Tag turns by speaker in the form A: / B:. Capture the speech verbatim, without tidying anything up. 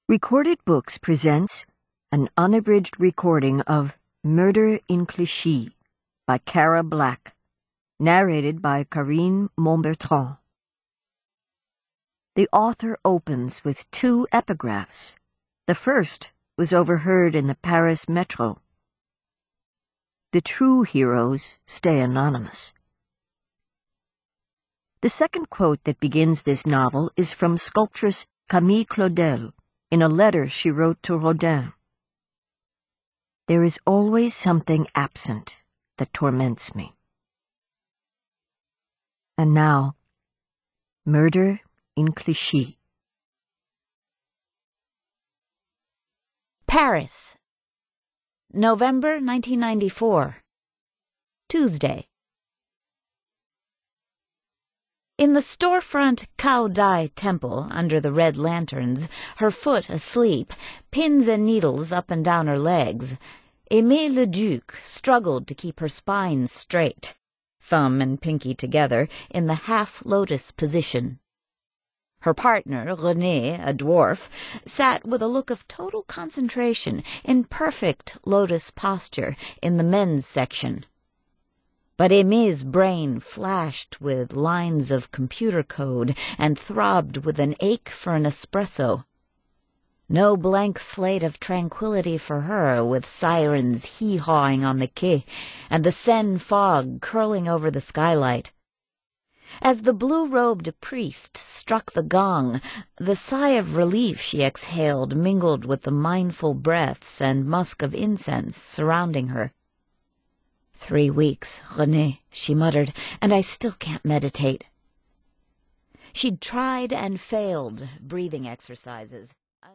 A: Recorded Books presents an unabridged recording of Murder in Clichy by Cara Black, narrated by Karine Montbertrand. The author opens with two epigraphs. The first was overheard in the Paris metro. The true heroes stay anonymous. The second quote that begins this novel is from sculptress Camille Claudel, in a letter she wrote to Rodin. There is always something absent that torments me. And now, Murder in Clichy.
B: Paris, November nineteen ninety-four, Tuesday. In the storefront Cao Dai temple, under the red lanterns, her foot asleep, pins and needles up and down her legs, Aimée Leduc struggled to keep her spine straight, thumb and pinky together in the half-lotus position. Her partner, René, a dwarf, sat with a look of total concentration in perfect lotus posture in the men's section. But Aimée's brain flashed with lines of computer code and throbbed with an ache for an espresso. No blank slate of tranquility for her, with sirens hee-hawing on the quay and the Seine fog curling over the skylight. As the blue-robed priest struck the gong, the sigh of relief she exhaled mingled with the mindful breaths and musk of incense surrounding her. Three weeks, René, she muttered, and I still can't meditate. She'd tried and failed breathing exercises.